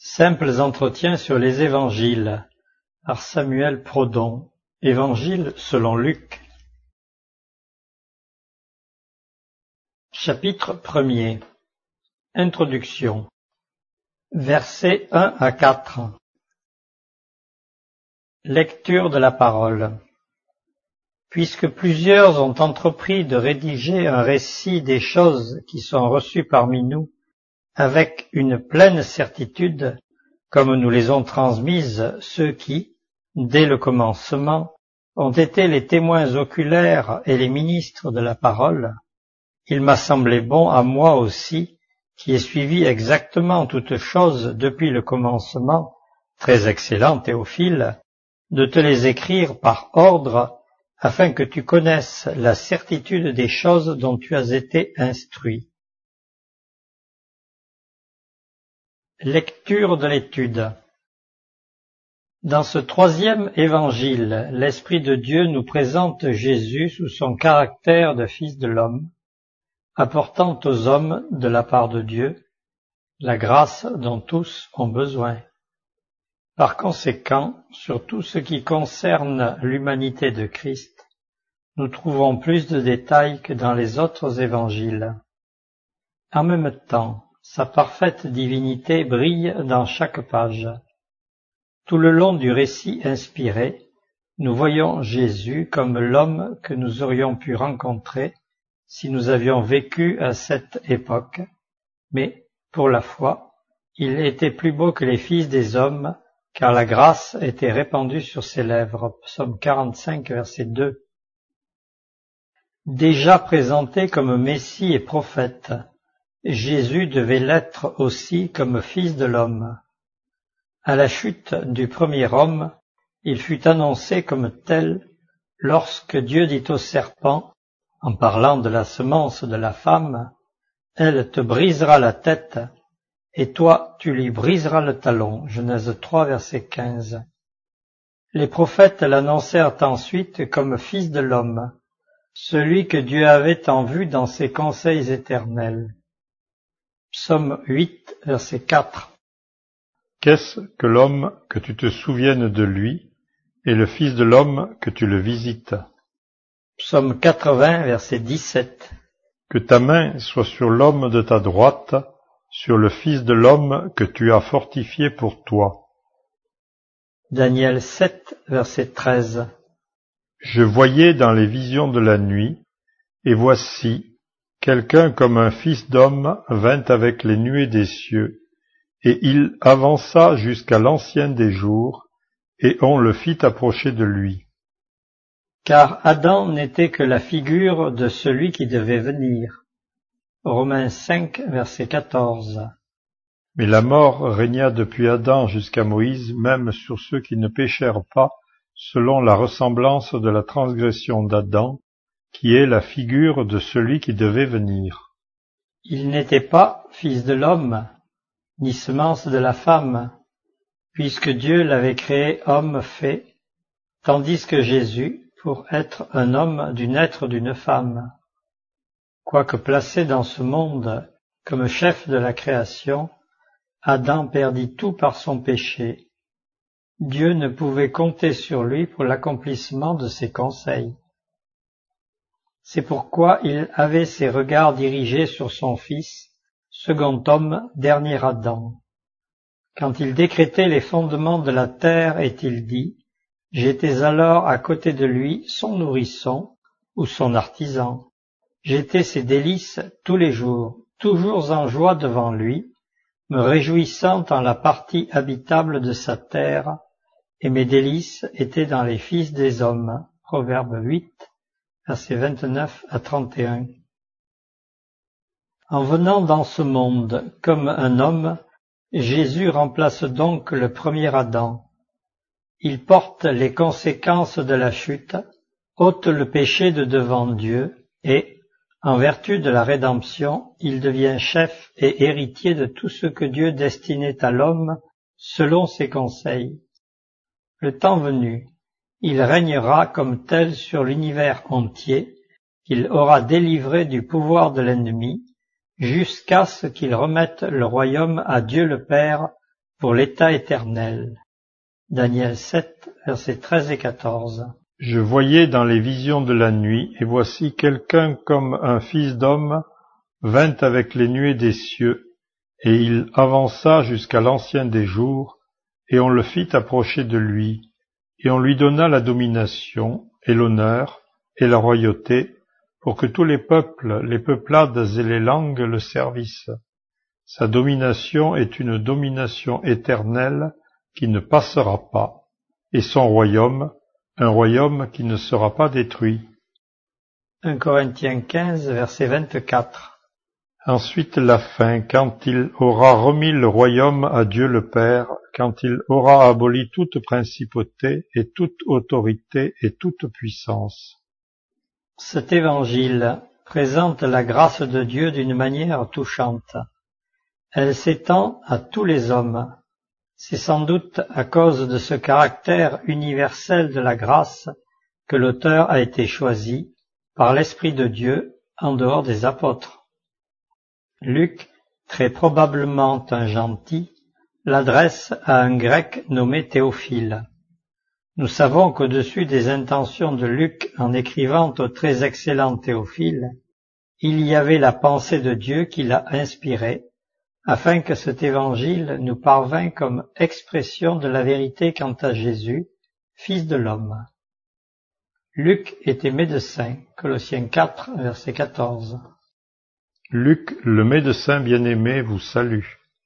Simples entretiens sur les évangiles, par Samuel Prodon. Évangile selon Luc. Chapitre 1er. Introduction. Versets 1 à 4. Lecture de la parole. Puisque plusieurs ont entrepris de rédiger un récit des choses qui sont reçues parmi nous, avec une pleine certitude, comme nous les ont transmises ceux qui, dès le commencement, ont été les témoins oculaires et les ministres de la parole, il m'a semblé bon à moi aussi, qui ai suivi exactement toutes choses depuis le commencement, très excellent Théophile, de te les écrire par ordre, afin que tu connaisses la certitude des choses dont tu as été instruit. Lecture de l'étude. Dans ce troisième évangile, l'Esprit de Dieu nous présente Jésus sous son caractère de Fils de l'homme, apportant aux hommes, de la part de Dieu, la grâce dont tous ont besoin. Par conséquent, sur tout ce qui concerne l'humanité de Christ, nous trouvons plus de détails que dans les autres évangiles. En même temps, sa parfaite divinité brille dans chaque page. Tout le long du récit inspiré, nous voyons Jésus comme l'homme que nous aurions pu rencontrer si nous avions vécu à cette époque, mais, pour la foi, il était plus beau que les fils des hommes, car la grâce était répandue sur ses lèvres. Psaume 45, verset 2. Déjà présenté comme Messie et prophète, Jésus devait l'être aussi comme Fils de l'homme. À la chute du premier homme, il fut annoncé comme tel lorsque Dieu dit au serpent, en parlant de la semence de la femme, « Elle te brisera la tête, et toi tu lui briseras le talon » Genèse 3, verset 15. Les prophètes l'annoncèrent ensuite comme Fils de l'homme, celui que Dieu avait en vue dans ses conseils éternels. Psaume 8, verset 4. Qu'est-ce que l'homme que tu te souviennes de lui, et le Fils de l'homme que tu le visites? Psaume 80, verset 17. Que ta main soit sur l'homme de ta droite, sur le Fils de l'homme que tu as fortifié pour toi. Daniel 7, verset 13. Je voyais dans les visions de la nuit, et voici, quelqu'un comme un fils d'homme vint avec les nuées des cieux, et il avança jusqu'à l'ancien des jours, et on le fit approcher de lui. Car Adam n'était que la figure de celui qui devait venir. Romains 5, verset 14. Mais la mort régna depuis Adam jusqu'à Moïse, même sur ceux qui ne péchèrent pas, selon la ressemblance de la transgression d'Adam, qui est la figure de celui qui devait venir. Il n'était pas fils de l'homme, ni semence de la femme, puisque Dieu l'avait créé homme fait, tandis que Jésus, pour être un homme du naître d'une femme. Quoique placé dans ce monde comme chef de la création, Adam perdit tout par son péché. Dieu ne pouvait compter sur lui pour l'accomplissement de ses conseils. C'est pourquoi il avait ses regards dirigés sur son Fils, second homme, dernier Adam. Quand il décrétait les fondements de la terre, est-il dit, « J'étais alors à côté de lui son nourrisson ou son artisan. J'étais ses délices tous les jours, toujours en joie devant lui, me réjouissant en la partie habitable de sa terre, et mes délices étaient dans les fils des hommes. » Proverbe 8, versets 29 à 31. En venant dans ce monde comme un homme, Jésus remplace donc le premier Adam. Il porte les conséquences de la chute, ôte le péché de devant Dieu et, en vertu de la rédemption, il devient chef et héritier de tout ce que Dieu destinait à l'homme selon ses conseils. Le temps venu, il régnera comme tel sur l'univers entier, qu'il aura délivré du pouvoir de l'ennemi, jusqu'à ce qu'il remette le royaume à Dieu le Père pour l'état éternel. Daniel 7, versets 13 et 14. Je voyais dans les visions de la nuit, et voici quelqu'un comme un fils d'homme vint avec les nuées des cieux, et il avança jusqu'à l'ancien des jours, et on le fit approcher de lui, et on lui donna la domination, et l'honneur, et la royauté, pour que tous les peuples, les peuplades et les langues le servissent. Sa domination est une domination éternelle qui ne passera pas, et son royaume, un royaume qui ne sera pas détruit. 1 Corinthiens 15, verset 24. Ensuite la fin, quand il aura remis le royaume à Dieu le Père, quand il aura aboli toute principauté et toute autorité et toute puissance. Cet évangile présente la grâce de Dieu d'une manière touchante. Elle s'étend à tous les hommes. C'est sans doute à cause de ce caractère universel de la grâce que l'auteur a été choisi par l'Esprit de Dieu en dehors des apôtres. Luc, très probablement un gentil, l'adresse à un grec nommé Théophile. Nous savons qu'au-dessus des intentions de Luc en écrivant au très excellent Théophile, il y avait la pensée de Dieu qui l'a inspiré, afin que cet évangile nous parvint comme expression de la vérité quant à Jésus, Fils de l'homme. Luc était médecin, Colossiens 4, verset 14. Luc, le médecin bien-aimé, vous salue.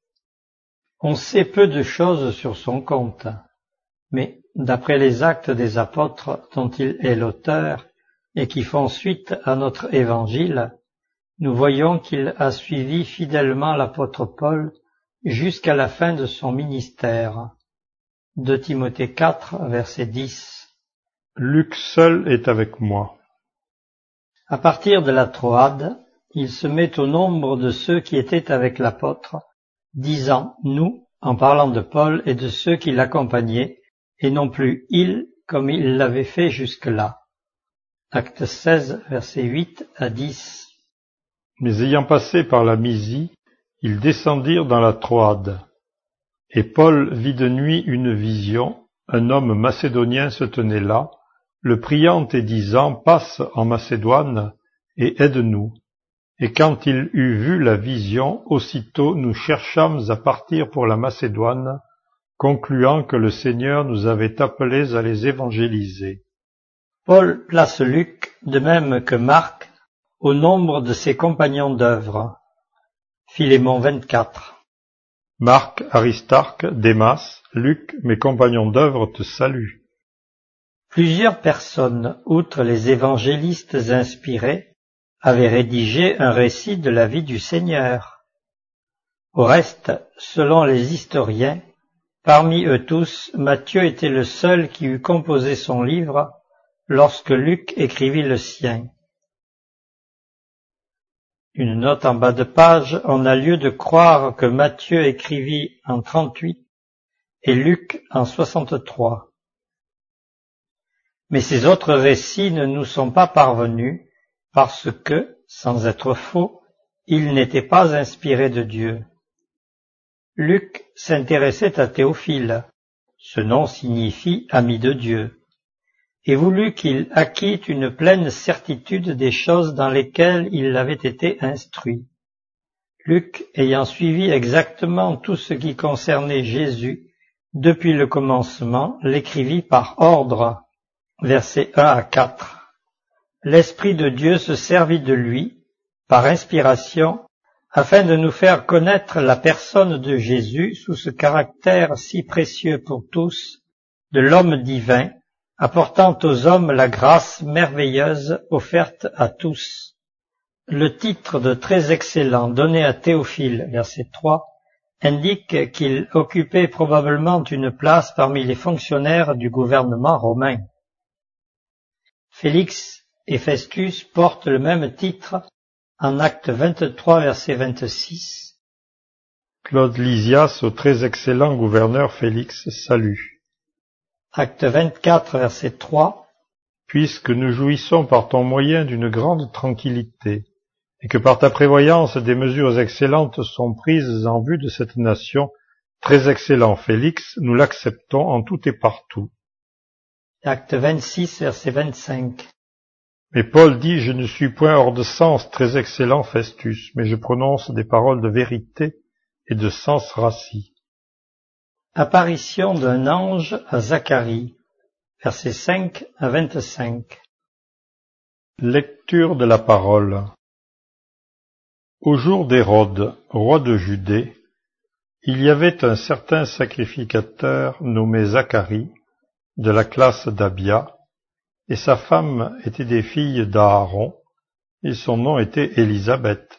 On sait peu de choses sur son compte, mais d'après les actes des apôtres dont il est l'auteur et qui font suite à notre évangile, nous voyons qu'il a suivi fidèlement l'apôtre Paul jusqu'à la fin de son ministère. 2 Timothée 4, verset 10. Luc seul est avec moi. À partir de la Troade, il se met au nombre de ceux qui étaient avec l'apôtre, disant « nous » en parlant de Paul et de ceux qui l'accompagnaient, et non plus « il » comme il l'avait fait jusque-là. Acte 16, versets 8 à 10. Mais ayant passé par la Mysie, ils descendirent dans la Troade. Et Paul vit de nuit une vision, un homme macédonien se tenait là, le priant et disant « Passe en Macédoine et aide-nous ». Et quand il eut vu la vision, aussitôt nous cherchâmes à partir pour la Macédoine, concluant que le Seigneur nous avait appelés à les évangéliser. Paul place Luc, de même que Marc, au nombre de ses compagnons d'œuvre. Philémon 24. Marc, Aristarque, Démas, Luc, mes compagnons d'œuvre te saluent. Plusieurs personnes, outre les évangélistes inspirés, avaient rédigé un récit de la vie du Seigneur. Au reste, selon les historiens, parmi eux tous, Matthieu était le seul qui eût composé son livre lorsque Luc écrivit le sien. Une note en bas de page, on a lieu de croire que Matthieu écrivit en 38 et Luc en 63. Mais ces autres récits ne nous sont pas parvenus parce que, sans être faux, ils n'étaient pas inspirés de Dieu. Luc s'intéressait à Théophile, ce nom signifie ami de Dieu, et voulut qu'il acquît une pleine certitude des choses dans lesquelles il avait été instruit. Luc, ayant suivi exactement tout ce qui concernait Jésus depuis le commencement, l'écrivit par ordre, versets 1 à 4. L'Esprit de Dieu se servit de lui, par inspiration, afin de nous faire connaître la personne de Jésus sous ce caractère si précieux pour tous, de l'homme divin, apportant aux hommes la grâce merveilleuse offerte à tous. Le titre de très excellent donné à Théophile, verset 3, indique qu'il occupait probablement une place parmi les fonctionnaires du gouvernement romain. Félix et Festus portent le même titre en acte 23, verset 26. Claude Lysias, au très excellent gouverneur Félix, salue. Acte 24, verset 3. Puisque nous jouissons par ton moyen d'une grande tranquillité, et que par ta prévoyance des mesures excellentes sont prises en vue de cette nation, Très excellent Félix, nous l'acceptons en tout et partout. Acte 26, verset 25. Mais Paul dit, je ne suis point hors de sens, très excellent Festus, mais je prononce des paroles de vérité et de sens rassis. Apparition d'un ange à Zacharie, versets 5 à 25. Lecture de la parole. Au jour d'Hérode, roi de Judée, il y avait un certain sacrificateur nommé Zacharie, de la classe d'Abia, et sa femme était des filles d'Aaron, et son nom était Élisabeth.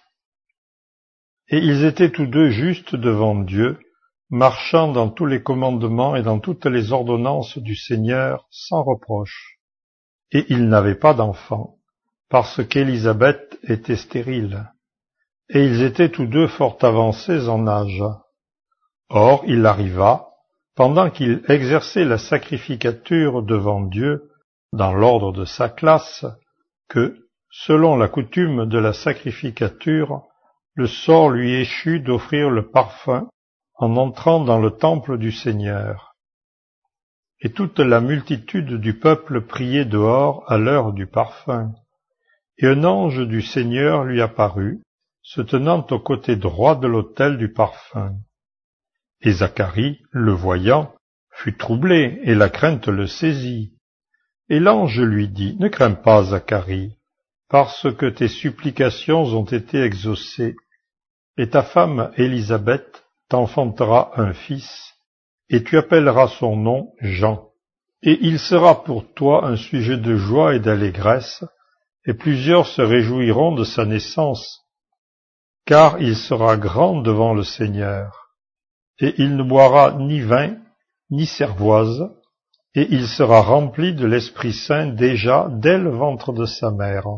Et ils étaient tous deux justes devant Dieu, marchant dans tous les commandements et dans toutes les ordonnances du Seigneur sans reproche. Et ils n'avaient pas d'enfants, parce qu'Élisabeth était stérile. Et ils étaient tous deux fort avancés en âge. Or, il arriva, pendant qu'il exerçait la sacrificature devant Dieu, dans l'ordre de sa classe, que, selon la coutume de la sacrificature, le sort lui échut d'offrir le parfum en entrant dans le temple du Seigneur. Et toute la multitude du peuple priait dehors à l'heure du parfum. Et un ange du Seigneur lui apparut, se tenant au côté droit de l'autel du parfum. Et Zacharie, le voyant, fut troublé, et la crainte le saisit. Et l'ange lui dit, « Ne crains pas, Zacharie, parce que tes supplications ont été exaucées, et ta femme Élisabeth t'enfantera un fils, et tu appelleras son nom Jean. Et il sera pour toi un sujet de joie et d'allégresse, et plusieurs se réjouiront de sa naissance, car il sera grand devant le Seigneur. Et il ne boira ni vin, ni cervoise, et il sera rempli de l'Esprit Saint déjà dès le ventre de sa mère.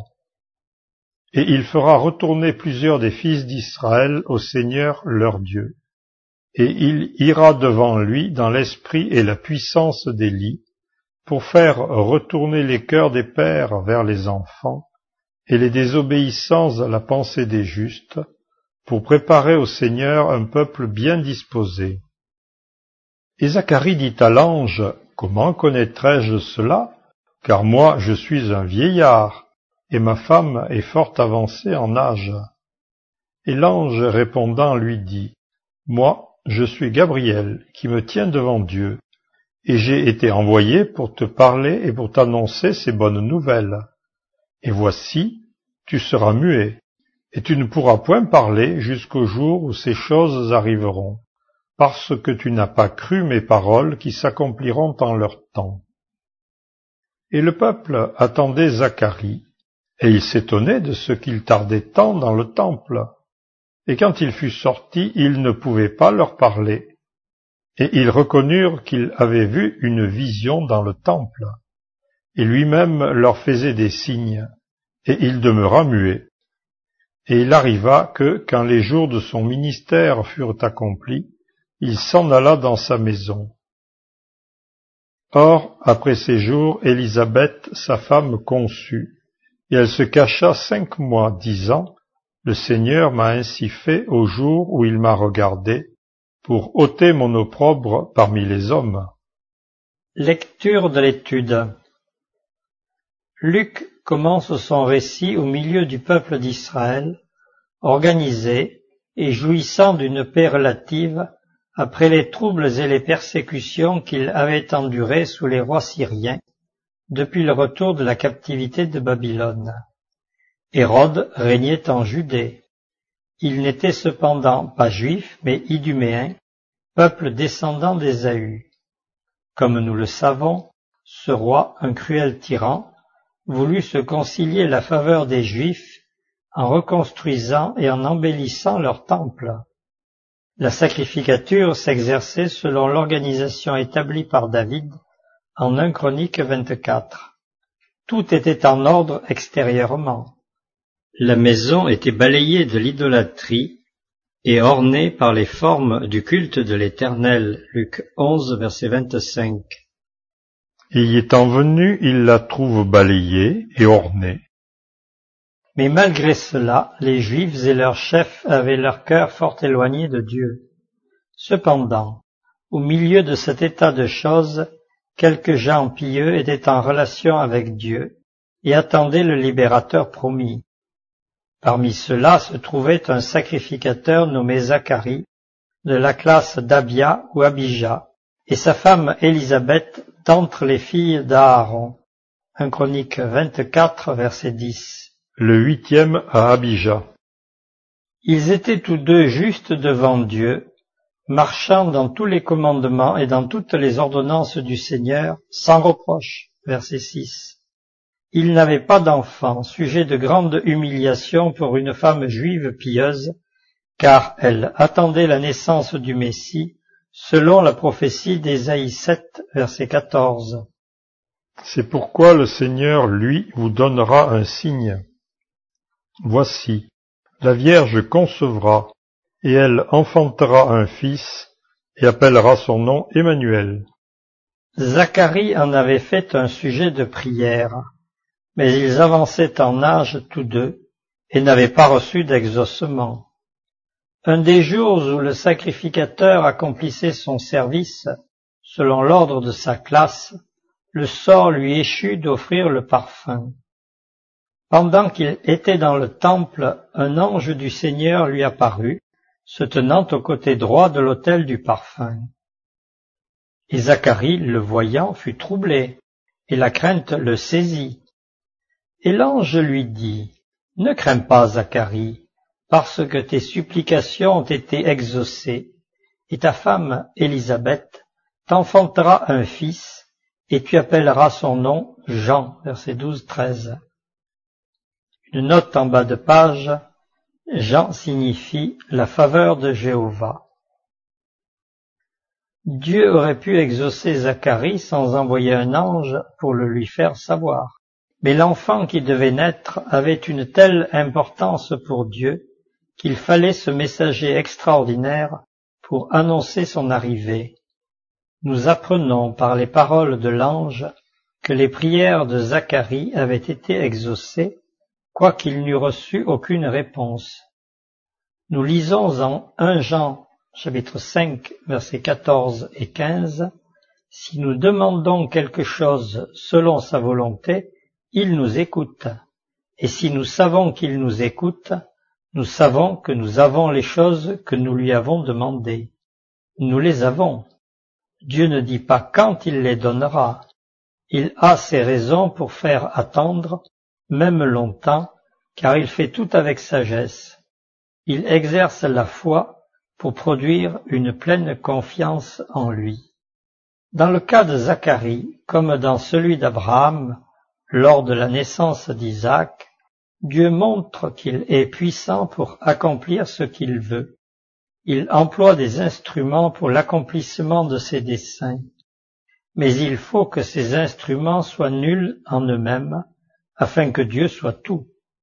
Et il fera retourner plusieurs des fils d'Israël au Seigneur leur Dieu. Et il ira devant lui dans l'esprit et la puissance d'Élie, pour faire retourner les cœurs des pères vers les enfants, et les désobéissants à la pensée des justes, pour préparer au Seigneur un peuple bien disposé. Et Zacharie dit à l'ange, « Comment connaîtrai-je cela? Car moi je suis un vieillard, et ma femme est fort avancée en âge. » Et l'ange répondant lui dit, « Moi, je suis Gabriel, qui me tient devant Dieu, et j'ai été envoyé pour te parler et pour t'annoncer ces bonnes nouvelles. Et voici, tu seras muet, et tu ne pourras point parler jusqu'au jour où ces choses arriveront, parce que tu n'as pas cru mes paroles qui s'accompliront en leur temps. » Et le peuple attendait Zacharie, et il s'étonnait de ce qu'il tardait tant dans le temple. Et quand il fut sorti, il ne pouvait pas leur parler. Et ils reconnurent qu'il avait vu une vision dans le temple. Et lui-même leur faisait des signes, et il demeura muet. Et il arriva que, quand les jours de son ministère furent accomplis, il s'en alla dans sa maison. Or, après ces jours, Élisabeth, sa femme, conçut, et elle se cacha 5 mois, disant, « Le Seigneur m'a ainsi fait au jour où il m'a regardé, pour ôter mon opprobre parmi les hommes. » Lecture de l'étude. Luc commence son récit au milieu du peuple d'Israël, organisé et jouissant d'une paix relative après les troubles et les persécutions qu'il avait endurées sous les rois syriens depuis le retour de la captivité de Babylone. Hérode régnait en Judée. Il n'était cependant pas juif, mais iduméen, peuple descendant d'Ésaü. Comme nous le savons, ce roi, un cruel tyran, voulut se concilier la faveur des Juifs en reconstruisant et en embellissant leur temple. La sacrificature s'exerçait selon l'organisation établie par David en 1 Chronique 24. Tout était en ordre extérieurement. La maison était balayée de l'idolâtrie et ornée par les formes du culte de l'Éternel. Luc 11, verset 25. Et y étant venu, il la trouve balayée et ornée. Mais malgré cela, les Juifs et leurs chefs avaient leur cœur fort éloigné de Dieu. Cependant, au milieu de cet état de choses, quelques gens pieux étaient en relation avec Dieu et attendaient le libérateur promis. Parmi ceux-là se trouvait un sacrificateur nommé Zacharie, de la classe d'Abia ou Abija, et sa femme Élisabeth d'entre les filles d'Aaron. 1 Chroniques 24, verset 10. Le 8e à Abija. Ils étaient tous deux justes devant Dieu, marchant dans tous les commandements et dans toutes les ordonnances du Seigneur, sans reproche. Verset 6. Ils n'avaient pas d'enfants, sujet de grande humiliation pour une femme juive pieuse, car elle attendait la naissance du Messie, selon la prophétie d'Ésaïe 7, verset 14. C'est pourquoi le Seigneur, lui, vous donnera un signe. Voici, la Vierge concevra, et elle enfantera un fils, et appellera son nom Emmanuel. Zacharie en avait fait un sujet de prière, mais ils avançaient en âge tous deux, et n'avaient pas reçu d'exaucement. Un des jours où le sacrificateur accomplissait son service, selon l'ordre de sa classe, le sort lui échut d'offrir le parfum. Pendant qu'il était dans le temple, un ange du Seigneur lui apparut, se tenant au côté droit de l'autel du parfum. Et Zacharie, le voyant, fut troublé, et la crainte le saisit. Et l'ange lui dit, « Ne crains pas, Zacharie, parce que tes supplications ont été exaucées, et ta femme, Élisabeth, t'enfantera un fils, et tu appelleras son nom Jean. » Verset 12-13. Une note en bas de page, Jean signifie la faveur de Jéhovah. Dieu aurait pu exaucer Zacharie sans envoyer un ange pour le lui faire savoir. Mais l'enfant qui devait naître avait une telle importance pour Dieu qu'il fallait ce messager extraordinaire pour annoncer son arrivée. Nous apprenons par les paroles de l'ange que les prières de Zacharie avaient été exaucées, quoiqu'il n'eût reçu aucune réponse. Nous lisons en 1 Jean, chapitre 5, versets 14 et 15, « Si nous demandons quelque chose selon sa volonté, il nous écoute. Et si nous savons qu'il nous écoute, nous savons que nous avons les choses que nous lui avons demandées. Nous les avons. Dieu ne dit pas quand il les donnera. Il a ses raisons pour faire attendre, même longtemps, car il fait tout avec sagesse. Il exerce la foi pour produire une pleine confiance en lui. Dans le cas de Zacharie, comme dans celui d'Abraham, lors de la naissance d'Isaac, Dieu montre qu'il est puissant pour accomplir ce qu'il veut. Il emploie des instruments pour l'accomplissement de ses desseins. Mais il faut que ces instruments soient nuls en eux-mêmes, afin que Dieu soit tout.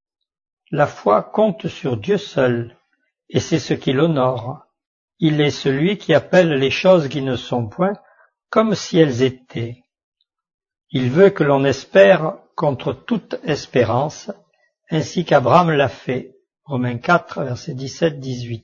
La foi compte sur Dieu seul, et c'est ce qui l'honore. Il est celui qui appelle les choses qui ne sont point comme si elles étaient. Il veut que l'on espère contre toute espérance, ainsi qu'Abraham l'a fait. Romains 4, versets 17-18.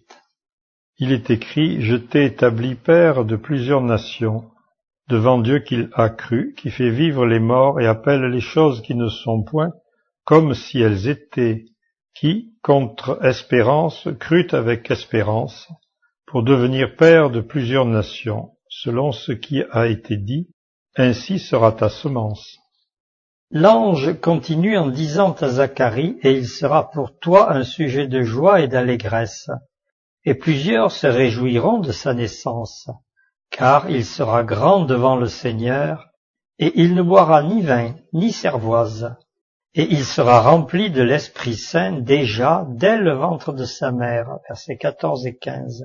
Il est écrit, « Je t'ai établi père de plusieurs nations, devant Dieu qu'il a cru, qui fait vivre les morts et appelle les choses qui ne sont point comme si elles étaient, qui, contre espérance, crut avec espérance, pour devenir père de plusieurs nations, selon ce qui a été dit, ainsi sera ta semence. » L'ange continue en disant à Zacharie, « Et il sera pour toi un sujet de joie et d'allégresse, et plusieurs se réjouiront de sa naissance, car il sera grand devant le Seigneur, et il ne boira ni vin, ni cervoise, et il sera rempli de l'Esprit Saint déjà dès le ventre de sa mère. » Versets 14 et 15.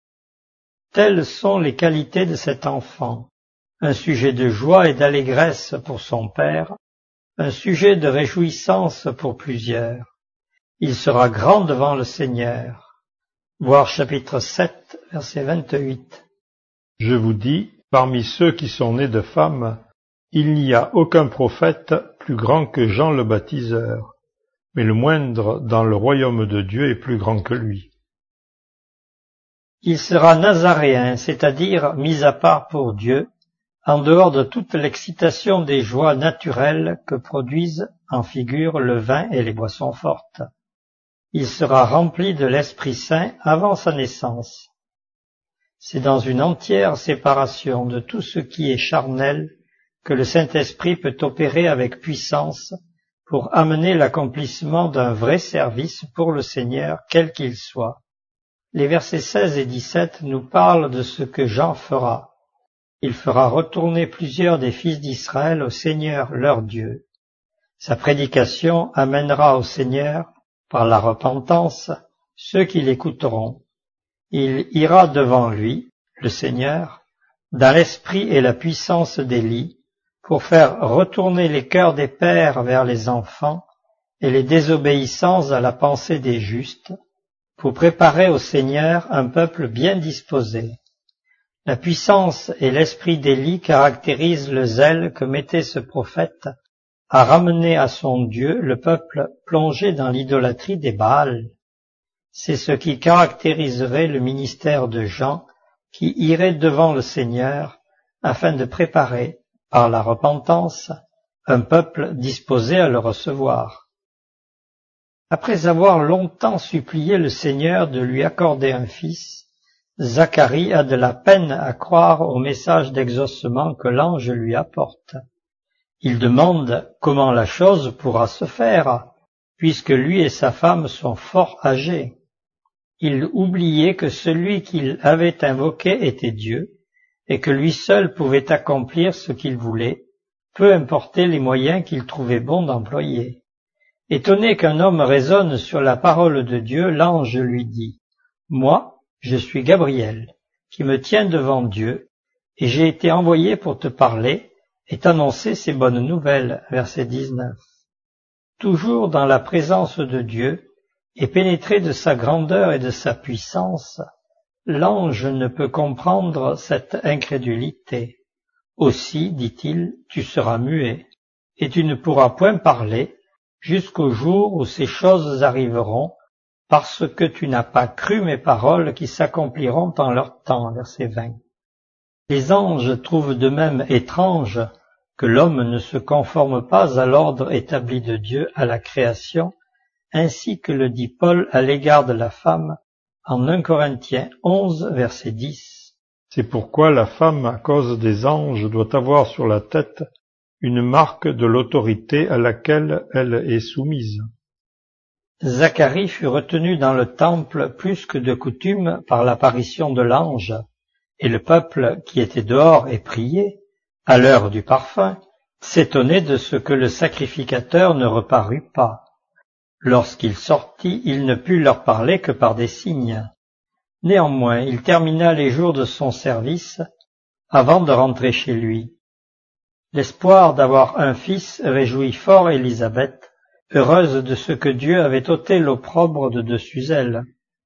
Telles sont les qualités de cet enfant, un sujet de joie et d'allégresse pour son père, un sujet de réjouissance pour plusieurs. Il sera grand devant le Seigneur. Voir chapitre 7, verset 28. Je vous dis, parmi ceux qui sont nés de femmes, il n'y a aucun prophète plus grand que Jean le baptiseur, mais le moindre dans le royaume de Dieu est plus grand que lui. Il sera nazaréen, c'est-à-dire mis à part pour Dieu, en dehors de toute l'excitation des joies naturelles que produisent en figure le vin et les boissons fortes. Il sera rempli de l'Esprit Saint avant sa naissance. C'est dans une entière séparation de tout ce qui est charnel que le Saint-Esprit peut opérer avec puissance pour amener l'accomplissement d'un vrai service pour le Seigneur, quel qu'il soit. Les versets 16 et 17 nous parlent de ce que Jean fera. Il fera retourner plusieurs des fils d'Israël au Seigneur leur Dieu. Sa prédication amènera au Seigneur, par la repentance, ceux qui l'écouteront. Il ira devant lui, le Seigneur, dans l'esprit et la puissance d'Élie, pour faire retourner les cœurs des pères vers les enfants et les désobéissants à la pensée des justes, pour préparer au Seigneur un peuple bien disposé. La puissance et l'esprit d'Élie caractérisent le zèle que mettait ce prophète à ramener à son Dieu le peuple plongé dans l'idolâtrie des Baals. C'est ce qui caractériserait le ministère de Jean, qui irait devant le Seigneur afin de préparer, par la repentance, un peuple disposé à le recevoir. Après avoir longtemps supplié le Seigneur de lui accorder un fils, Zacharie a de la peine à croire au message d'exaucement que l'ange lui apporte. Il demande comment la chose pourra se faire, puisque lui et sa femme sont fort âgés. Il oubliait que celui qu'il avait invoqué était Dieu, et que lui seul pouvait accomplir ce qu'il voulait, peu importer les moyens qu'il trouvait bon d'employer. Étonné qu'un homme raisonne sur la parole de Dieu, l'ange lui dit « Moi, je suis Gabriel, qui me tiens devant Dieu, et j'ai été envoyé pour te parler et t'annoncer ces bonnes nouvelles. » Verset 19. Toujours dans la présence de Dieu, et pénétré de sa grandeur et de sa puissance, l'ange ne peut comprendre cette incrédulité. Aussi, dit-il, tu seras muet, et tu ne pourras point parler, jusqu'au jour où ces choses arriveront, parce que tu n'as pas cru mes paroles qui s'accompliront en leur temps. Verset 20. Les anges trouvent de même étrange que l'homme ne se conforme pas à l'ordre établi de Dieu à la création, ainsi que le dit Paul à l'égard de la femme en 1 Corinthiens 11, verset 10. C'est pourquoi la femme, à cause des anges, doit avoir sur la tête une marque de l'autorité à laquelle elle est soumise. Zacharie fut retenu dans le temple plus que de coutume par l'apparition de l'ange, et le peuple qui était dehors et priait, à l'heure du parfum, s'étonnait de ce que le sacrificateur ne reparut pas. Lorsqu'il sortit, il ne put leur parler que par des signes. Néanmoins, il termina les jours de son service avant de rentrer chez lui. L'espoir d'avoir un fils réjouit fort Élisabeth, heureuse de ce que Dieu avait ôté l'opprobre de dessus elle.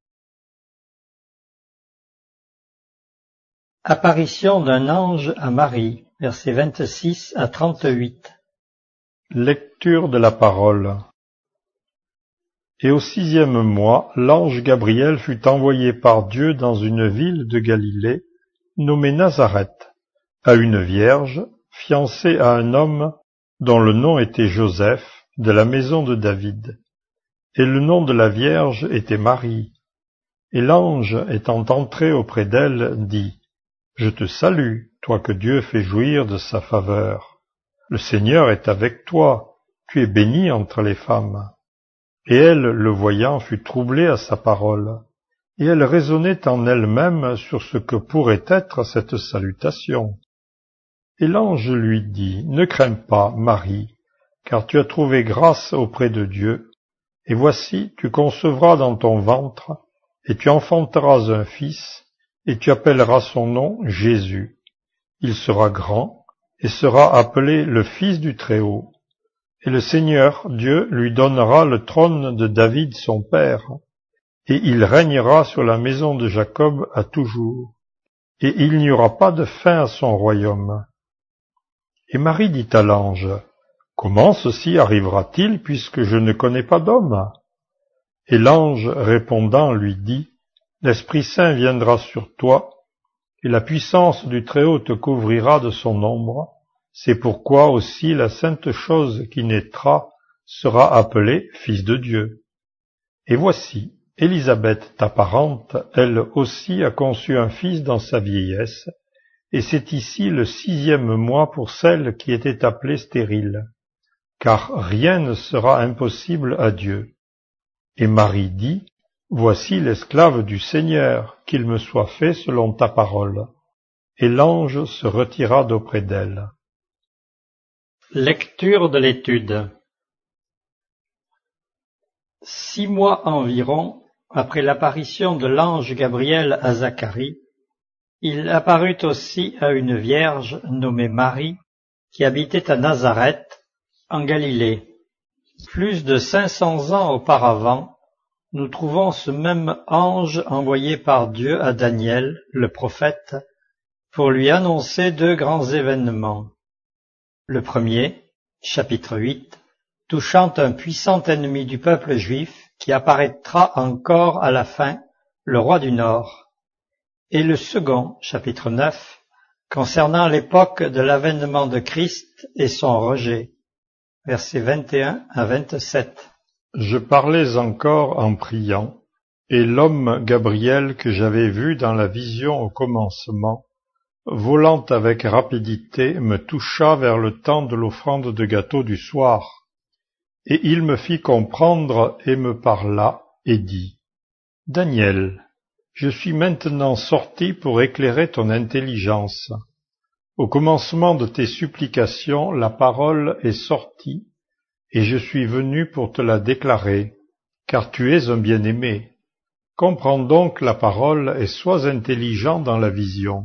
Apparition d'un ange à Marie, versets 26 à 38. Lecture de la parole. Et au 6e mois, l'ange Gabriel fut envoyé par Dieu dans une ville de Galilée, nommée Nazareth, à une vierge, fiancée à un homme dont le nom était Joseph, de la maison de David. Et le nom de la vierge était Marie. Et l'ange, étant entré auprès d'elle, dit : Je te salue, toi que Dieu fait jouir de sa faveur. Le Seigneur est avec toi, tu es bénie entre les femmes. Et elle, le voyant, fut troublée à sa parole, et elle raisonnait en elle-même sur ce que pourrait être cette salutation. Et l'ange lui dit : Ne crains pas, Marie, car tu as trouvé grâce auprès de Dieu, et voici, tu concevras dans ton ventre, et tu enfanteras un fils, et tu appelleras son nom Jésus. Il sera grand, et sera appelé le Fils du Très-Haut. Et le Seigneur, Dieu, lui donnera le trône de David son père, et il régnera sur la maison de Jacob à toujours, et il n'y aura pas de fin à son royaume. Et Marie dit à l'ange : Comment ceci arrivera-t-il, puisque je ne connais pas d'homme ? Et l'ange, répondant, lui dit : L'Esprit Saint viendra sur toi, et la puissance du Très-Haut te couvrira de son ombre. C'est pourquoi aussi la sainte chose qui naîtra sera appelée Fils de Dieu. Et voici, Élisabeth, ta parente, elle aussi a conçu un fils dans sa vieillesse, et c'est ici le 6e mois pour celle qui était appelée stérile, car rien ne sera impossible à Dieu. Et Marie dit, voici l'esclave du Seigneur, qu'il me soit fait selon ta parole. Et l'ange se retira d'auprès d'elle. Lecture de l'étude. 6 mois environ après l'apparition de l'ange Gabriel à Zacharie, il apparut aussi à une vierge nommée Marie, qui habitait à Nazareth, en Galilée. Plus de 500 ans auparavant, nous trouvons ce même ange envoyé par Dieu à Daniel, le prophète, pour lui annoncer 2 grands événements. Le premier, chapitre 8, touchant un puissant ennemi du peuple juif qui apparaîtra encore à la fin, le roi du Nord. Et le second, chapitre 9, concernant l'époque de l'avènement de Christ et son rejet. Versets 21 à 27. Je parlais encore en priant, et l'homme Gabriel que j'avais vu dans la vision au commencement, volant avec rapidité, me toucha vers le temps de l'offrande de gâteau du soir. Et il me fit comprendre et me parla, et dit, « Daniel, je suis maintenant sorti pour éclairer ton intelligence. Au commencement de tes supplications, la parole est sortie, et je suis venu pour te la déclarer, car tu es un bien-aimé. Comprends donc la parole et sois intelligent dans la vision.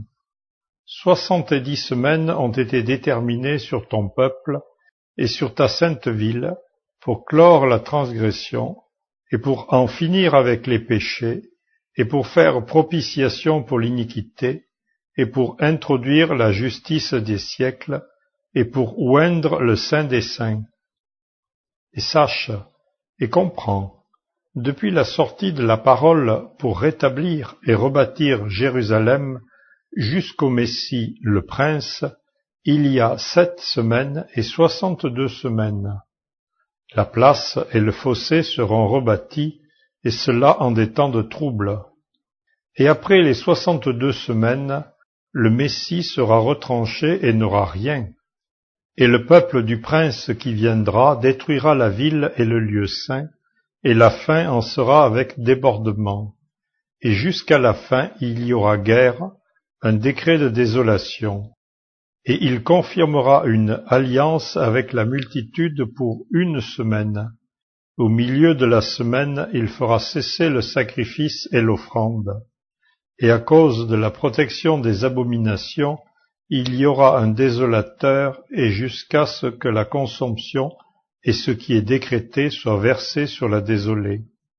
70 semaines ont été déterminées sur ton peuple et sur ta sainte ville, pour clore la transgression, et pour en finir avec les péchés, et pour faire propitiation pour l'iniquité, et pour introduire la justice des siècles, et pour oindre le Saint des Saints. Et sache, et comprends, depuis la sortie de la parole pour rétablir et rebâtir Jérusalem jusqu'au Messie le Prince, il y a 7 semaines et 62 semaines. La place et le fossé seront rebâtis, et cela en des temps de trouble. Et après les 62 semaines, le Messie sera retranché et n'aura rien. Et le peuple du prince qui viendra détruira la ville et le lieu saint, et la fin en sera avec débordement. Et jusqu'à la fin il y aura guerre, un décret de désolation. Et il confirmera une alliance avec la multitude pour 1 semaine. Au milieu de la semaine, il fera cesser le sacrifice et l'offrande. Et à cause de la protection des abominations, il y aura un désolateur, et jusqu'à ce que la consomption et ce qui est décrété soient versés sur la désolée.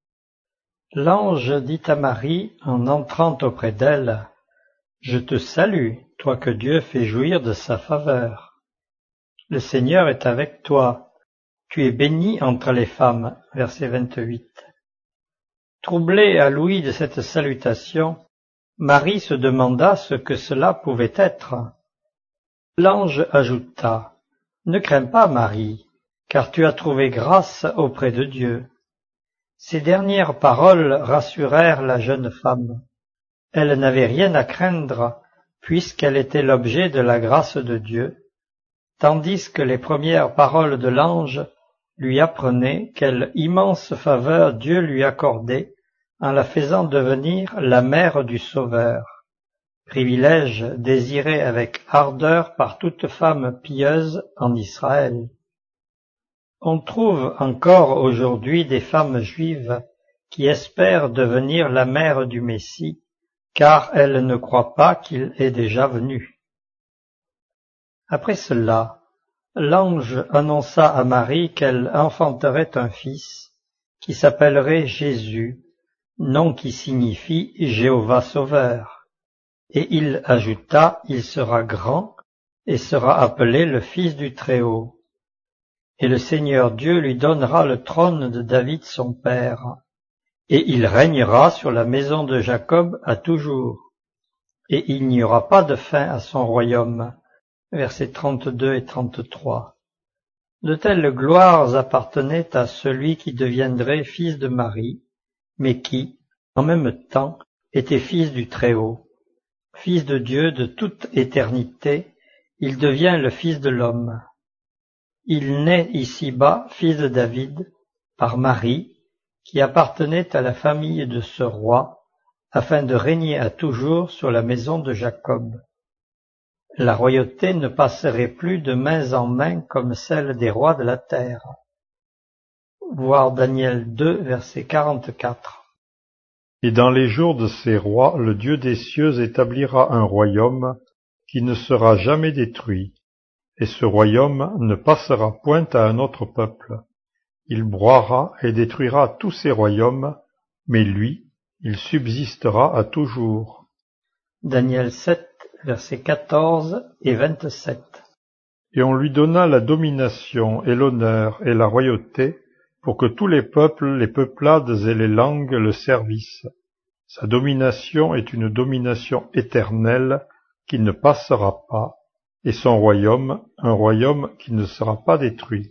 L'ange dit à Marie, en entrant auprès d'elle, « Je te salue, toi que Dieu fait jouir de sa faveur. Le Seigneur est avec toi, tu es bénie entre les femmes. » Verset 28. Troublée à l'ouïe de cette salutation, Marie se demanda ce que cela pouvait être. L'ange ajouta, « Ne crains pas, Marie, car tu as trouvé grâce auprès de Dieu. » Ces dernières paroles rassurèrent la jeune femme. Elle n'avait rien à craindre, puisqu'elle était l'objet de la grâce de Dieu, tandis que les premières paroles de l'ange lui apprenaient quelle immense faveur Dieu lui accordait en la faisant devenir la mère du Sauveur, privilège désiré avec ardeur par toute femme pieuse en Israël. On trouve encore aujourd'hui des femmes juives qui espèrent devenir la mère du Messie, car elles ne croient pas qu'il est déjà venu. Après cela, l'ange annonça à Marie qu'elle enfanterait un fils, qui s'appellerait Jésus, nom qui signifie Jéhovah Sauveur. Et il ajouta, il sera grand, et sera appelé le Fils du Très-Haut. Et le Seigneur Dieu lui donnera le trône de David son père. et il régnera sur la maison de Jacob à toujours, et il n'y aura pas de fin à son royaume. Versets 32 et 33. De telles gloires appartenaient à celui qui deviendrait fils de Marie, mais qui, en même temps, était fils du Très-Haut. Fils de Dieu de toute éternité, il devient le Fils de l'homme. Il naît ici-bas, fils de David, par Marie, qui appartenait à la famille de ce roi, afin de régner à toujours sur la maison de Jacob. La royauté ne passerait plus de main en main comme celle des rois de la terre. Voir Daniel 2, verset 44. Et dans les jours de ces rois, le Dieu des cieux établira un royaume qui ne sera jamais détruit, et ce royaume ne passera point à un autre peuple. Il broiera et détruira tous ces royaumes, mais lui, il subsistera à toujours. Daniel 7, versets 14 et 27. Et on lui donna la domination et l'honneur et la royauté, pour que tous les peuples, les peuplades et les langues le servissent. Sa domination est une domination éternelle qui ne passera pas, et son royaume, un royaume qui ne sera pas détruit.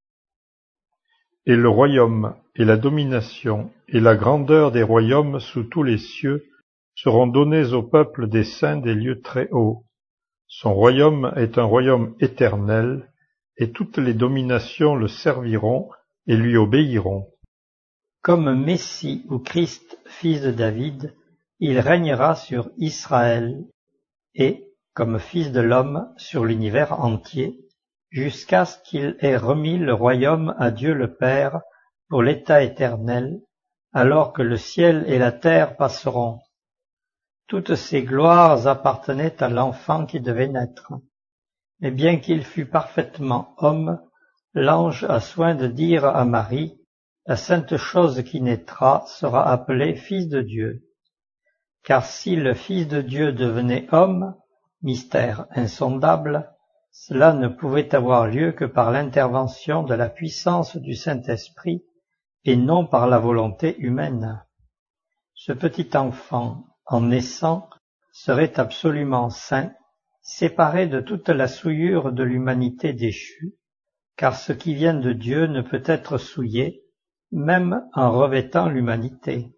Et le royaume, et la domination, et la grandeur des royaumes sous tous les cieux seront donnés au peuple des saints des lieux très hauts. Son royaume est un royaume éternel, et toutes les dominations le serviront et lui obéiront. Comme Messie ou Christ, fils de David, il régnera sur Israël et, comme fils de l'homme, sur l'univers entier, jusqu'à ce qu'il ait remis le royaume à Dieu le Père pour l'état éternel, alors que le ciel et la terre passeront. Toutes ces gloires appartenaient à l'enfant qui devait naître. Mais bien qu'il fût parfaitement homme, l'ange a soin de dire à Marie, « La sainte chose qui naîtra sera appelée Fils de Dieu. » Car si le Fils de Dieu devenait homme, mystère insondable, cela ne pouvait avoir lieu que par l'intervention de la puissance du Saint-Esprit et non par la volonté humaine. Ce petit enfant, en naissant, serait absolument saint, séparé de toute la souillure de l'humanité déchue, car ce qui vient de Dieu ne peut être souillé, même en revêtant l'humanité.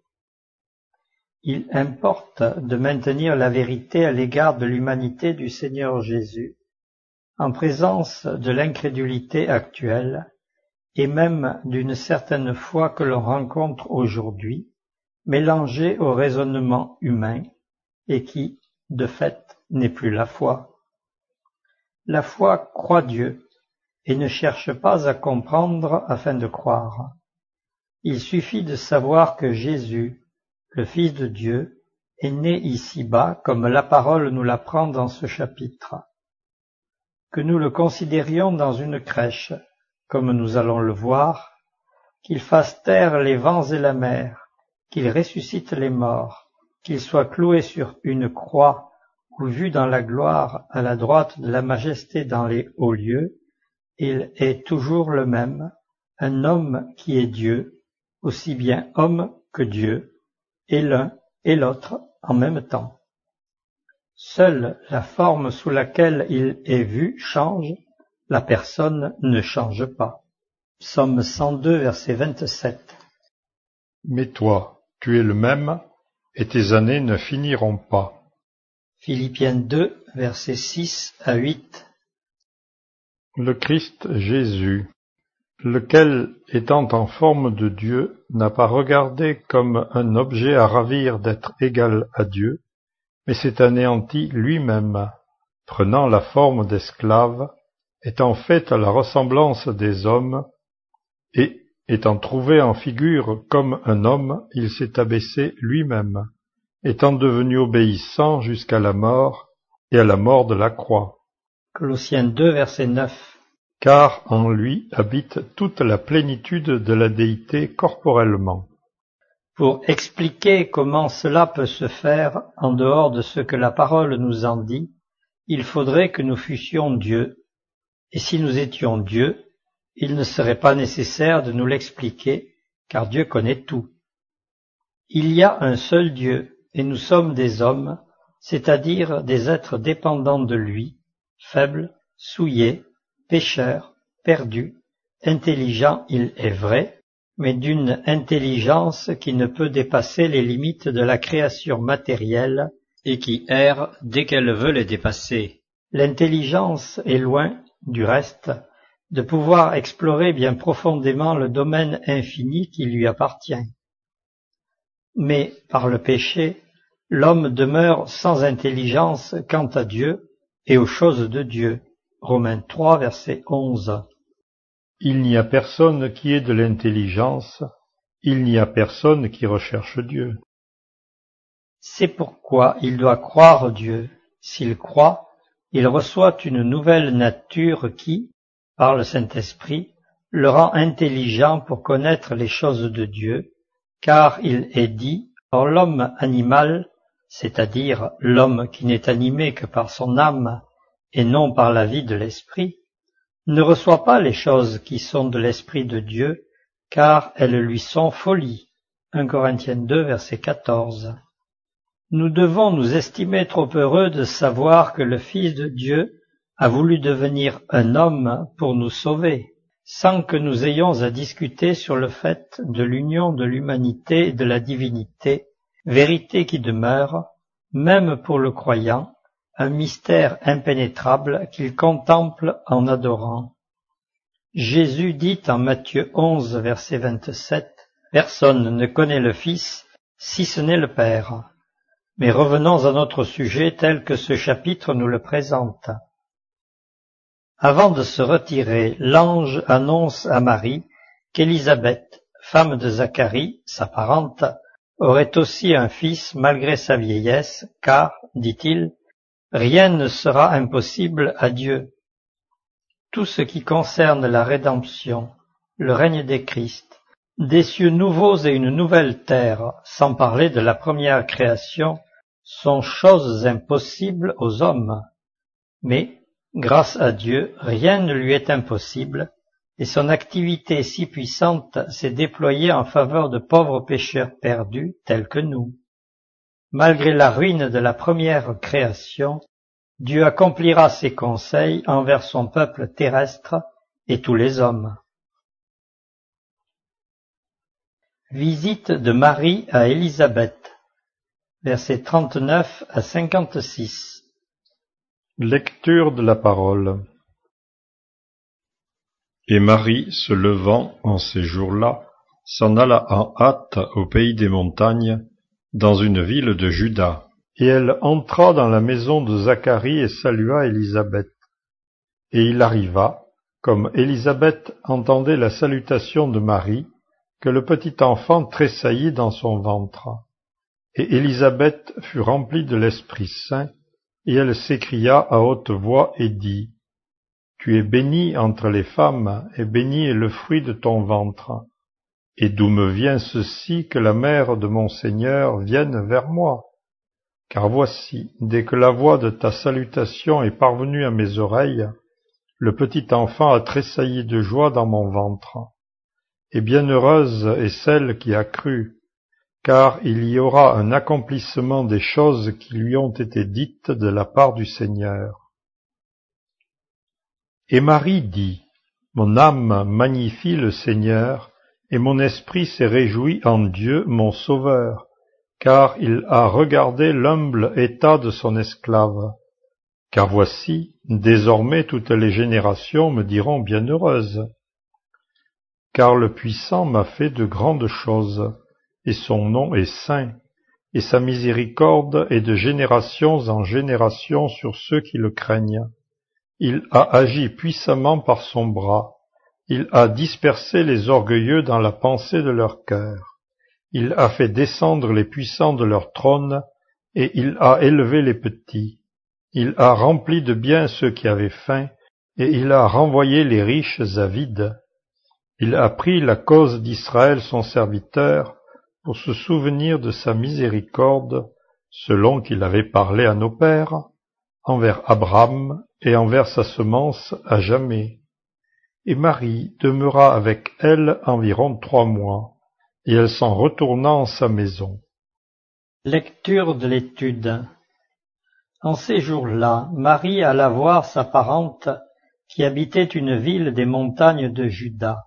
Il importe de maintenir la vérité à l'égard de l'humanité du Seigneur Jésus, en présence de l'incrédulité actuelle, et même d'une certaine foi que l'on rencontre aujourd'hui, mélangée au raisonnement humain, et qui, de fait, n'est plus la foi. La foi croit Dieu, et ne cherche pas à comprendre afin de croire. Il suffit de savoir que Jésus, le Fils de Dieu, est né ici-bas, comme la parole nous l'apprend dans ce chapitre. Que nous le considérions dans une crèche, comme nous allons le voir, qu'il fasse taire les vents et la mer, qu'il ressuscite les morts, qu'il soit cloué sur une croix ou vu dans la gloire à la droite de la majesté dans les hauts lieux, il est toujours le même, un homme qui est Dieu, aussi bien homme que Dieu, et l'un et l'autre en même temps. Seule la forme sous laquelle il est vu change, la personne ne change pas. Psaume 102, verset 27. Mais toi, tu es le même, et tes années ne finiront pas. Philippiens 2, versets 6 à 8. Le Christ Jésus, lequel, étant en forme de Dieu, n'a pas regardé comme un objet à ravir d'être égal à Dieu, mais s'est anéanti lui-même, prenant la forme d'esclave, étant fait à la ressemblance des hommes, et, étant trouvé en figure comme un homme, il s'est abaissé lui-même, étant devenu obéissant jusqu'à la mort, et à la mort de la croix. Colossiens 2, verset 9. Car en lui habite toute la plénitude de la déité corporellement. Pour expliquer comment cela peut se faire en dehors de ce que la parole nous en dit, il faudrait que nous fussions Dieu, et si nous étions Dieu, il ne serait pas nécessaire de nous l'expliquer, car Dieu connaît tout. Il y a un seul Dieu, et nous sommes des hommes, c'est-à-dire des êtres dépendants de lui, faibles, souillés, pécheurs, perdus, intelligents il est vrai, mais d'une intelligence qui ne peut dépasser les limites de la création matérielle et qui erre dès qu'elle veut les dépasser. L'intelligence est loin, du reste, de pouvoir explorer bien profondément le domaine infini qui lui appartient. Mais, par le péché, l'homme demeure sans intelligence quant à Dieu et aux choses de Dieu. Romains 3, verset 11. Il n'y a personne qui ait de l'intelligence, il n'y a personne qui recherche Dieu. C'est pourquoi il doit croire Dieu. S'il croit, il reçoit une nouvelle nature qui, par le Saint-Esprit, le rend intelligent pour connaître les choses de Dieu, car il est dit, or l'homme animal, c'est-à-dire l'homme qui n'est animé que par son âme et non par la vie de l'esprit, ne reçoit pas les choses qui sont de l'Esprit de Dieu, car elles lui sont folie. 1 Corinthiens 2, verset 14. Nous devons nous estimer trop heureux de savoir que le Fils de Dieu a voulu devenir un homme pour nous sauver, sans que nous ayons à discuter sur le fait de l'union de l'humanité et de la divinité, vérité qui demeure, même pour le croyant, un mystère impénétrable qu'il contemple en adorant. Jésus dit en Matthieu 11, verset 27, « Personne ne connaît le Fils, si ce n'est le Père. » Mais revenons à notre sujet tel que ce chapitre nous le présente. Avant de se retirer, l'ange annonce à Marie qu'Élisabeth, femme de Zacharie, sa parente, aurait aussi un fils malgré sa vieillesse, car, dit-il, rien ne sera impossible à Dieu. Tout ce qui concerne la rédemption, le règne des Christ, des cieux nouveaux et une nouvelle terre, sans parler de la première création, sont choses impossibles aux hommes. Mais, grâce à Dieu, rien ne lui est impossible, et son activité si puissante s'est déployée en faveur de pauvres pécheurs perdus tels que nous. Malgré la ruine de la première création, Dieu accomplira ses conseils envers son peuple terrestre et tous les hommes. Visite de Marie à Élisabeth, versets 39 à 56. Lecture de la parole. Et Marie, se levant en ces jours-là, s'en alla en hâte au pays des montagnes, dans une ville de Juda. Et elle entra dans la maison de Zacharie et salua Élisabeth. Et il arriva, comme Élisabeth entendait la salutation de Marie, que le petit enfant tressaillit dans son ventre. Et Élisabeth fut remplie de l'Esprit Saint, et elle s'écria à haute voix et dit, « Tu es bénie entre les femmes, et béni est le fruit de ton ventre. Et d'où me vient ceci que la mère de mon Seigneur vienne vers moi ? Car voici, dès que la voix de ta salutation est parvenue à mes oreilles, le petit enfant a tressailli de joie dans mon ventre. Et bienheureuse est celle qui a cru, car il y aura un accomplissement des choses qui lui ont été dites de la part du Seigneur. » Et Marie dit, « Mon âme magnifie le Seigneur, et mon esprit s'est réjoui en Dieu mon Sauveur, car il a regardé l'humble état de son esclave. Car voici, désormais toutes les générations me diront bienheureuse. Car le Puissant m'a fait de grandes choses, et son nom est saint, et sa miséricorde est de générations en générations sur ceux qui le craignent. Il a agi puissamment par son bras, il a dispersé les orgueilleux dans la pensée de leur cœur. Il a fait descendre les puissants de leur trône, et il a élevé les petits. Il a rempli de bien ceux qui avaient faim, et il a renvoyé les riches avides. Il a pris la cause d'Israël son serviteur, pour se souvenir de sa miséricorde, selon qu'il avait parlé à nos pères, envers Abraham et envers sa semence à jamais. Et Marie demeura avec elle environ 3 mois. et elle s'en retourna en sa maison. Lecture de l'étude. En ces jours-là, Marie alla voir sa parente qui habitait une ville des montagnes de Juda.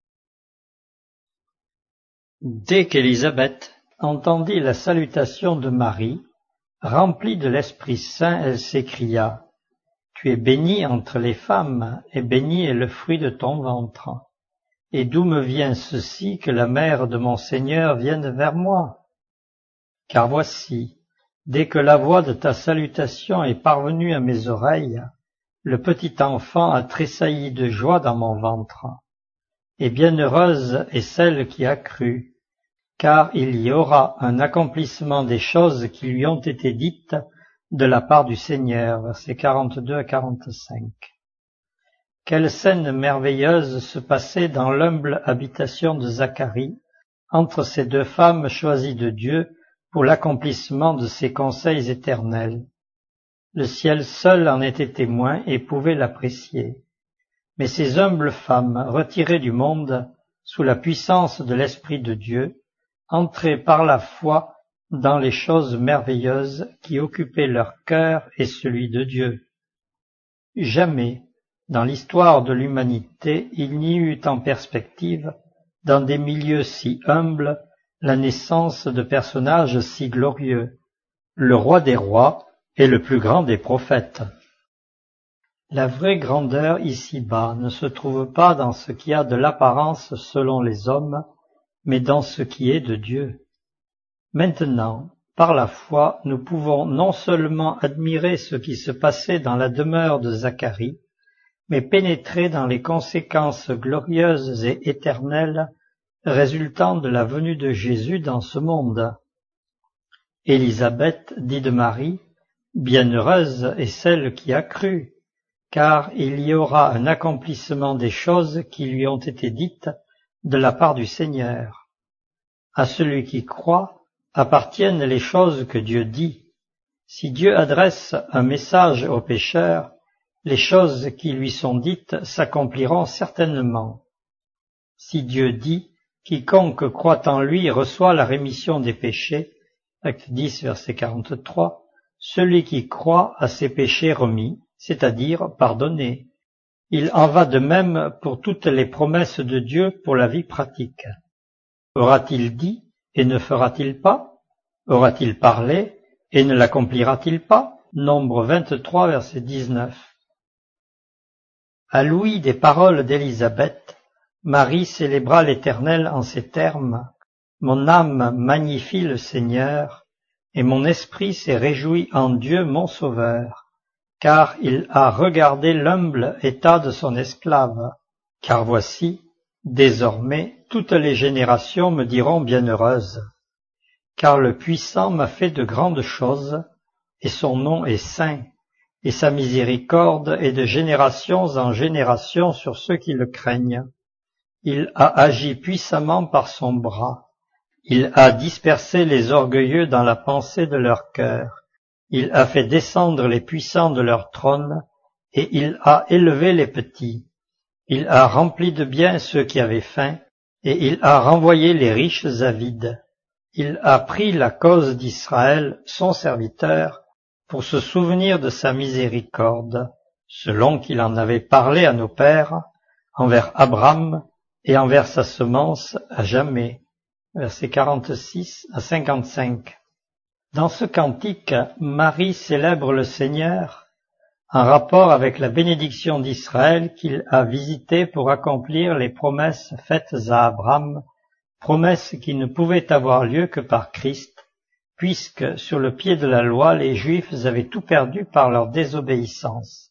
Dès qu'Élisabeth entendit la salutation de Marie, remplie de l'Esprit Saint, elle s'écria : « Tu es bénie entre les femmes, et béni est le fruit de ton ventre. Et d'où me vient ceci que la mère de mon Seigneur vienne vers moi ? Car voici, dès que la voix de ta salutation est parvenue à mes oreilles, le petit enfant a tressailli de joie dans mon ventre. Et bienheureuse est celle qui a cru, car il y aura un accomplissement des choses qui lui ont été dites de la part du Seigneur. » Versets 42 à 45. Quelle scène merveilleuse se passait dans l'humble habitation de Zacharie, entre ces deux femmes choisies de Dieu pour l'accomplissement de ses conseils éternels. Le ciel seul en était témoin et pouvait l'apprécier. Mais ces humbles femmes, retirées du monde, sous la puissance de l'Esprit de Dieu, entraient par la foi dans les choses merveilleuses qui occupaient leur cœur et celui de Dieu. Jamais, dans l'histoire de l'humanité, il n'y eut en perspective, dans des milieux si humbles, la naissance de personnages si glorieux, le roi des rois et le plus grand des prophètes. La vraie grandeur ici-bas ne se trouve pas dans ce qui a de l'apparence selon les hommes, mais dans ce qui est de Dieu. Maintenant, par la foi, nous pouvons non seulement admirer ce qui se passait dans la demeure de Zacharie, mais pénétrer dans les conséquences glorieuses et éternelles résultant de la venue de Jésus dans ce monde. Élisabeth dit de Marie : « Bienheureuse est celle qui a cru, car il y aura un accomplissement des choses qui lui ont été dites de la part du Seigneur. À celui qui croit appartiennent les choses que Dieu dit. Si Dieu adresse un message aux pécheurs, les choses qui lui sont dites s'accompliront certainement. Si Dieu dit : quiconque croit en lui reçoit la rémission des péchés, Acte 10, verset 43, celui qui croit a ses péchés remis, c'est-à-dire pardonnés. Il en va de même pour toutes les promesses de Dieu pour la vie pratique. Aura-t-il dit et ne fera-t-il pas ? Aura-t-il parlé et ne l'accomplira-t-il pas ? Nombre 23, verset 19. À l'ouïe des paroles d'Élisabeth, Marie célébra l'Éternel en ces termes : « Mon âme magnifie le Seigneur, et mon esprit s'est réjoui en Dieu mon Sauveur, car il a regardé l'humble état de son esclave. Car voici, désormais, toutes les générations me diront bienheureuse. Car le Puissant m'a fait de grandes choses, et son nom est saint, et sa miséricorde est de générations en générations sur ceux qui le craignent. Il a agi puissamment par son bras. Il a dispersé les orgueilleux dans la pensée de leur cœur. Il a fait descendre les puissants de leur trône, et il a élevé les petits. Il a rempli de bien ceux qui avaient faim, et il a renvoyé les riches avides. Il a pris la cause d'Israël, son serviteur, pour se souvenir de sa miséricorde, selon qu'il en avait parlé à nos pères, envers Abraham et envers sa semence à jamais. » Versets 46 à 55. Dans ce cantique, Marie célèbre le Seigneur en rapport avec la bénédiction d'Israël qu'il a visité pour accomplir les promesses faites à Abraham, promesses qui ne pouvaient avoir lieu que par Christ, puisque sur le pied de la loi, les Juifs avaient tout perdu par leur désobéissance.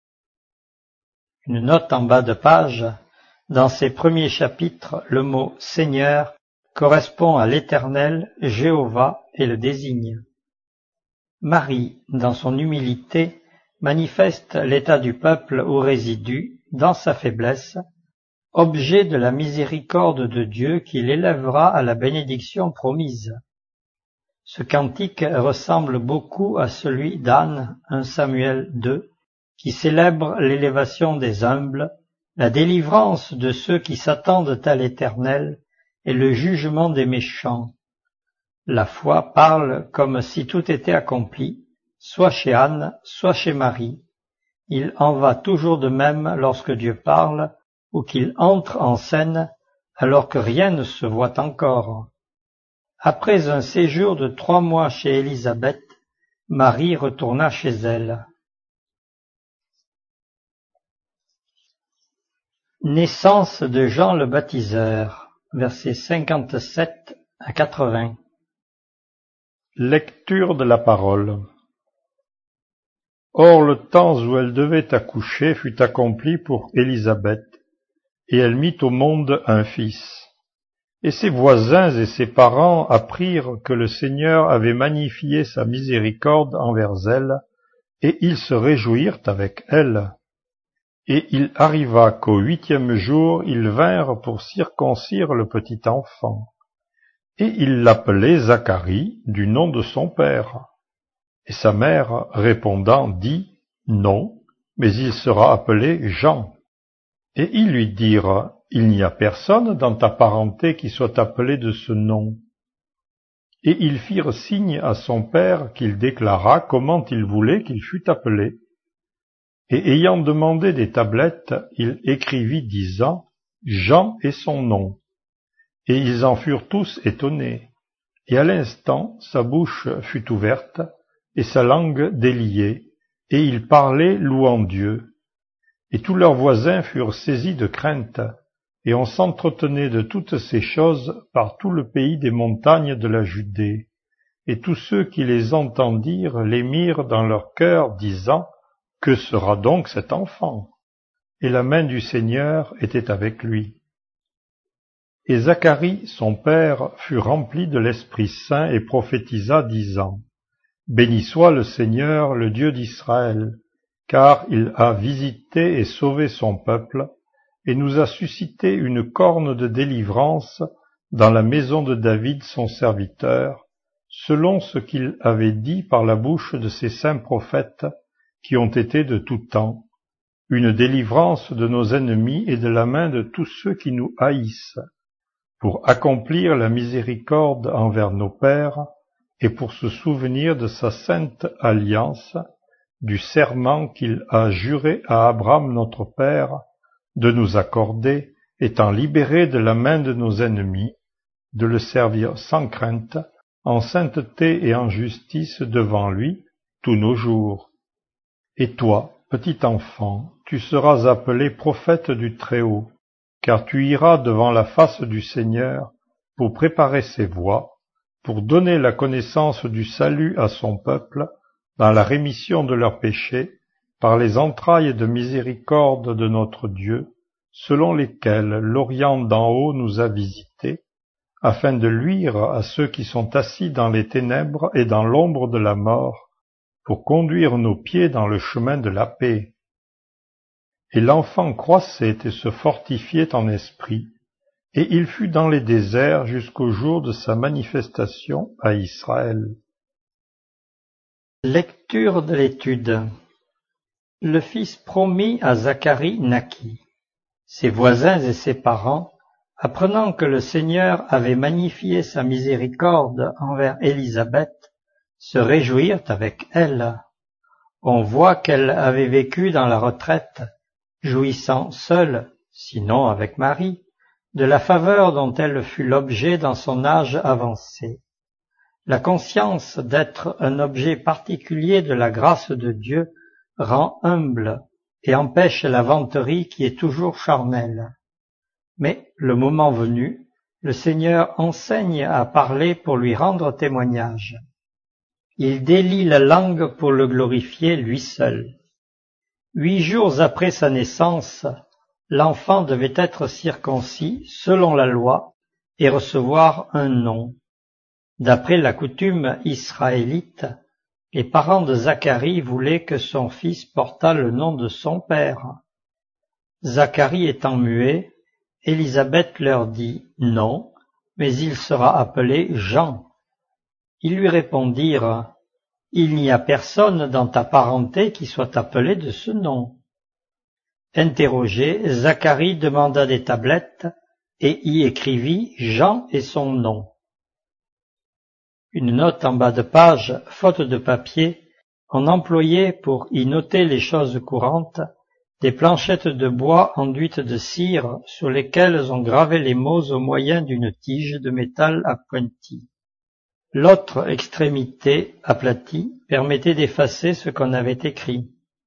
Une note en bas de page, dans ces premiers chapitres, le mot « Seigneur » correspond à l'Éternel, Jéhovah, et le désigne. Marie, dans son humilité, manifeste l'état du peuple où réside, dans sa faiblesse, objet de la miséricorde de Dieu qui l'élèvera à la bénédiction promise. Ce cantique ressemble beaucoup à celui d'Anne, 1 Samuel 2, qui célèbre l'élévation des humbles, la délivrance de ceux qui s'attendent à l'Éternel et le jugement des méchants. La foi parle comme si tout était accompli, soit chez Anne, soit chez Marie. Il en va toujours de même lorsque Dieu parle, ou qu'il entre en scène, alors que rien ne se voit encore. Après un séjour de 3 mois chez Élisabeth, Marie retourna chez elle. Naissance de Jean le Baptiseur, versets 57 à 80. Lecture de la parole. Or le temps où elle devait accoucher fut accompli pour Élisabeth, et elle mit au monde un fils. Et ses voisins et ses parents apprirent que le Seigneur avait magnifié sa miséricorde envers elle, et ils se réjouirent avec elle. Et il arriva qu'au 8e jour, ils vinrent pour circoncire le petit enfant. Et ils l'appelaient Zacharie, du nom de son père. Et sa mère, répondant, dit, « Non, mais il sera appelé Jean. » Et ils lui dirent, « Il n'y a personne dans ta parenté qui soit appelé de ce nom. » Et ils firent signe à son père qu'il déclara comment il voulait qu'il fût appelé. Et ayant demandé des tablettes, il écrivit disant, « Jean est son nom. » Et ils en furent tous étonnés. Et à l'instant, sa bouche fut ouverte, et sa langue déliée, et il parlait louant Dieu. Et tous leurs voisins furent saisis de crainte, et on s'entretenait de toutes ces choses par tout le pays des montagnes de la Judée. Et tous ceux qui les entendirent les mirent dans leur cœur, disant, « Que sera donc cet enfant ?» Et la main du Seigneur était avec lui. Et Zacharie, son père, fut rempli de l'Esprit Saint et prophétisa, disant, « Béni soit le Seigneur, le Dieu d'Israël, car il a visité et sauvé son peuple, et nous a suscité une corne de délivrance dans la maison de David son serviteur, selon ce qu'il avait dit par la bouche de ses saints prophètes, qui ont été de tout temps, une délivrance de nos ennemis et de la main de tous ceux qui nous haïssent, pour accomplir la miséricorde envers nos pères, et pour se souvenir de sa sainte alliance, du serment qu'il a juré à Abraham notre père, de nous accorder, étant libérés de la main de nos ennemis, de le servir sans crainte, en sainteté et en justice devant lui, tous nos jours. Et toi, petit enfant, tu seras appelé prophète du Très-Haut, car tu iras devant la face du Seigneur pour préparer ses voies, pour donner la connaissance du salut à son peuple, dans la rémission de leurs péchés, par les entrailles de miséricorde de notre Dieu, selon lesquelles l'Orient d'en haut nous a visités, afin de luire à ceux qui sont assis dans les ténèbres et dans l'ombre de la mort, pour conduire nos pieds dans le chemin de la paix. Et l'enfant croissait et se fortifiait en esprit, et il fut dans les déserts jusqu'au jour de sa manifestation à Israël. Lecture de l'étude. Le fils promis à Zacharie naquit. Ses voisins et ses parents, apprenant que le Seigneur avait magnifié sa miséricorde envers Élisabeth, se réjouirent avec elle. On voit qu'elle avait vécu dans la retraite, jouissant seule, sinon avec Marie, de la faveur dont elle fut l'objet dans son âge avancé. La conscience d'être un objet particulier de la grâce de Dieu rend humble et empêche la vanterie qui est toujours charnelle. Mais, le moment venu, le Seigneur enseigne à parler pour lui rendre témoignage. Il délie la langue pour le glorifier lui seul. 8 jours après sa naissance, l'enfant devait être circoncis selon la loi et recevoir un nom. D'après la coutume israélite, les parents de Zacharie voulaient que son fils portât le nom de son père. Zacharie étant muet, Élisabeth leur dit « Non, mais il sera appelé Jean ». Ils lui répondirent « Il n'y a personne dans ta parenté qui soit appelé de ce nom ». Interrogé, Zacharie demanda des tablettes, et y écrivit Jean et son nom. Une note en bas de page, faute de papier, on employait pour y noter les choses courantes des planchettes de bois enduites de cire sur lesquelles on gravait les mots au moyen d'une tige de métal appointie. L'autre extrémité, aplatie, permettait d'effacer ce qu'on avait écrit.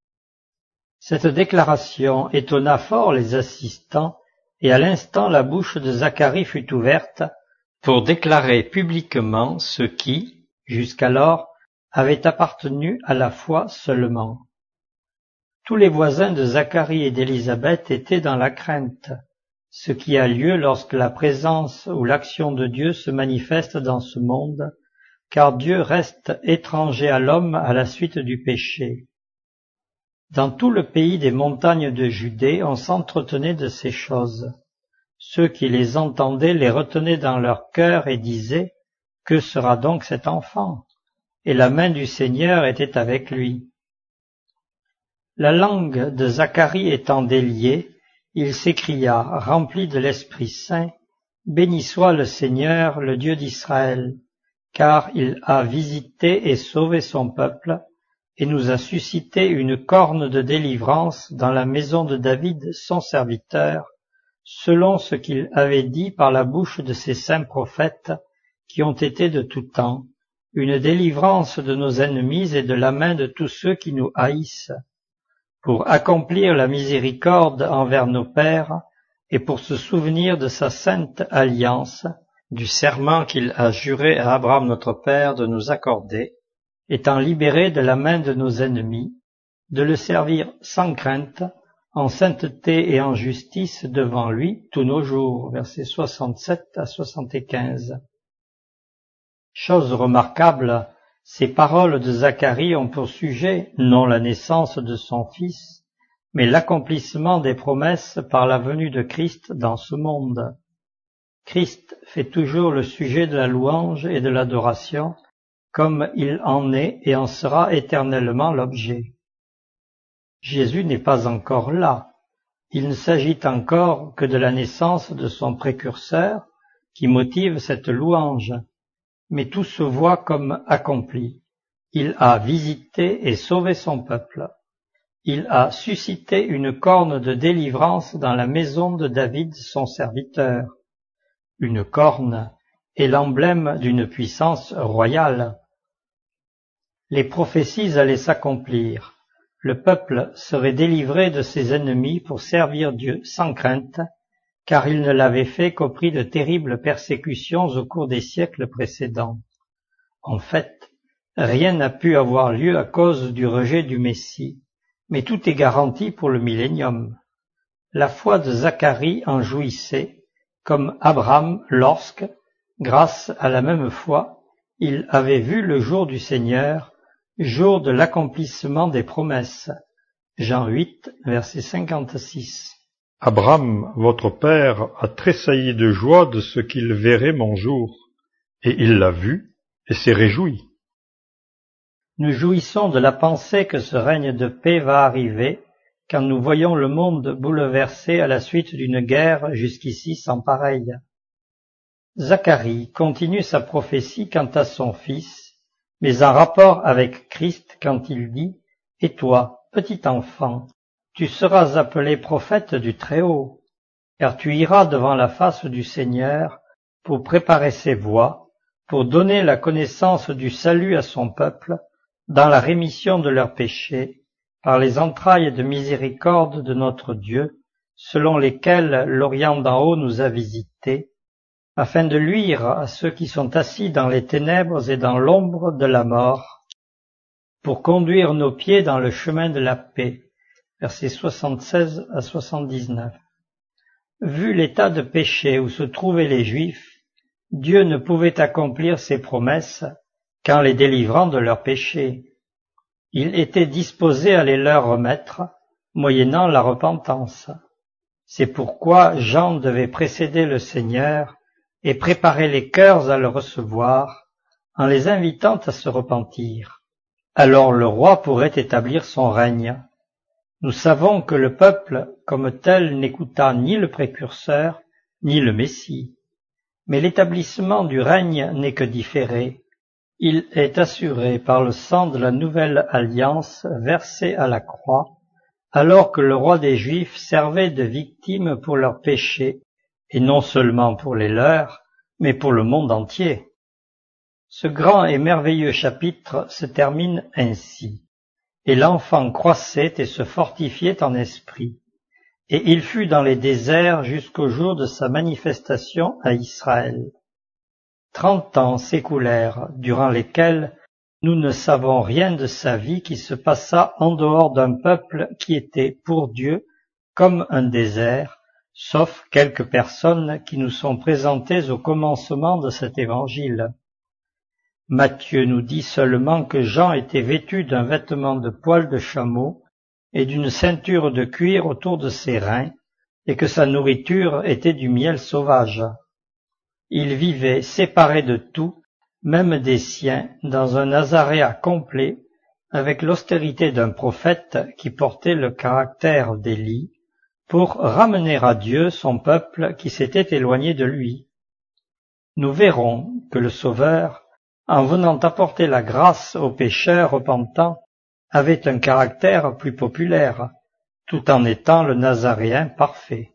Cette déclaration étonna fort les assistants, et à l'instant la bouche de Zacharie fut ouverte pour déclarer publiquement ce qui, jusqu'alors, avait appartenu à la foi seulement. Tous les voisins de Zacharie et d'Élisabeth étaient dans la crainte, ce qui a lieu lorsque la présence ou l'action de Dieu se manifeste dans ce monde, car Dieu reste étranger à l'homme à la suite du péché. Dans tout le pays des montagnes de Judée, on s'entretenait de ces choses. Ceux qui les entendaient les retenaient dans leur cœur et disaient « Que sera donc cet enfant ?» Et la main du Seigneur était avec lui. La langue de Zacharie étant déliée, il s'écria, rempli de l'Esprit Saint, « Béni soit le Seigneur, le Dieu d'Israël, car il a visité et sauvé son peuple, et nous a suscité une corne de délivrance dans la maison de David, son serviteur, selon ce qu'il avait dit par la bouche de ses saints prophètes, qui ont été de tout temps, une délivrance de nos ennemis et de la main de tous ceux qui nous haïssent, pour accomplir la miséricorde envers nos pères, et pour se souvenir de sa sainte alliance, du serment qu'il a juré à Abraham notre père de nous accorder, étant libérés de la main de nos ennemis, de le servir sans crainte, en sainteté et en justice devant lui tous nos jours. Versets 67 à 75. Chose remarquable, ces paroles de Zacharie ont pour sujet non la naissance de son fils, mais l'accomplissement des promesses par la venue de Christ dans ce monde. Christ fait toujours le sujet de la louange et de l'adoration, comme il en est et en sera éternellement l'objet. Jésus n'est pas encore là. Il ne s'agit encore que de la naissance de son précurseur qui motive cette louange, mais tout se voit comme accompli. Il a visité et sauvé son peuple. Il a suscité une corne de délivrance dans la maison de David, son serviteur. Une corne est l'emblème d'une puissance royale. Les prophéties allaient s'accomplir. Le peuple serait délivré de ses ennemis pour servir Dieu sans crainte, car il ne l'avait fait qu'au prix de terribles persécutions au cours des siècles précédents. En fait, rien n'a pu avoir lieu à cause du rejet du Messie, mais tout est garanti pour le millénium. La foi de Zacharie en jouissait, comme Abraham lorsque, grâce à la même foi, il avait vu le jour du Seigneur, jour de l'accomplissement des promesses. Jean 8, verset 56. Abraham, votre père, a tressailli de joie de ce qu'il verrait mon jour, et il l'a vu, et s'est réjoui. Nous jouissons de la pensée que ce règne de paix va arriver, quand nous voyons le monde bouleversé à la suite d'une guerre jusqu'ici sans pareille. Zacharie continue sa prophétie quant à son fils, mais en rapport avec Christ quand il dit « Et toi, petit enfant, tu seras appelé prophète du Très-Haut, car tu iras devant la face du Seigneur pour préparer ses voies, pour donner la connaissance du salut à son peuple, dans la rémission de leurs péchés, par les entrailles de miséricorde de notre Dieu, selon lesquelles l'Orient d'en haut nous a visités, afin de luire à ceux qui sont assis dans les ténèbres et dans l'ombre de la mort, pour conduire nos pieds dans le chemin de la paix. » Versets 76 à 79. Vu l'état de péché où se trouvaient les Juifs, Dieu ne pouvait accomplir ses promesses qu'en les délivrant de leurs péchés. Il était disposé à les leur remettre, moyennant la repentance. C'est pourquoi Jean devait précéder le Seigneur et préparer les cœurs à le recevoir, en les invitant à se repentir. Alors le roi pourrait établir son règne. Nous savons que le peuple, comme tel, n'écouta ni le précurseur, ni le Messie. Mais l'établissement du règne n'est que différé. Il est assuré par le sang de la nouvelle alliance versé à la croix, alors que le roi des Juifs servait de victime pour leurs péchés, et non seulement pour les leurs, mais pour le monde entier. Ce grand et merveilleux chapitre se termine ainsi. Et l'enfant croissait et se fortifiait en esprit. Et il fut dans les déserts jusqu'au jour de sa manifestation à Israël. 30 ans s'écoulèrent, durant lesquels nous ne savons rien de sa vie qui se passa en dehors d'un peuple qui était pour Dieu comme un désert, sauf quelques personnes qui nous sont présentées au commencement de cet évangile. Matthieu nous dit seulement que Jean était vêtu d'un vêtement de poil de chameau et d'une ceinture de cuir autour de ses reins, et que sa nourriture était du miel sauvage. Il vivait séparé de tout, même des siens, dans un nazaréat complet, avec l'austérité d'un prophète qui portait le caractère d'Élie, pour ramener à Dieu son peuple qui s'était éloigné de lui. Nous verrons que le Sauveur, en venant apporter la grâce aux pécheurs repentants, avait un caractère plus populaire, tout en étant le Nazaréen parfait.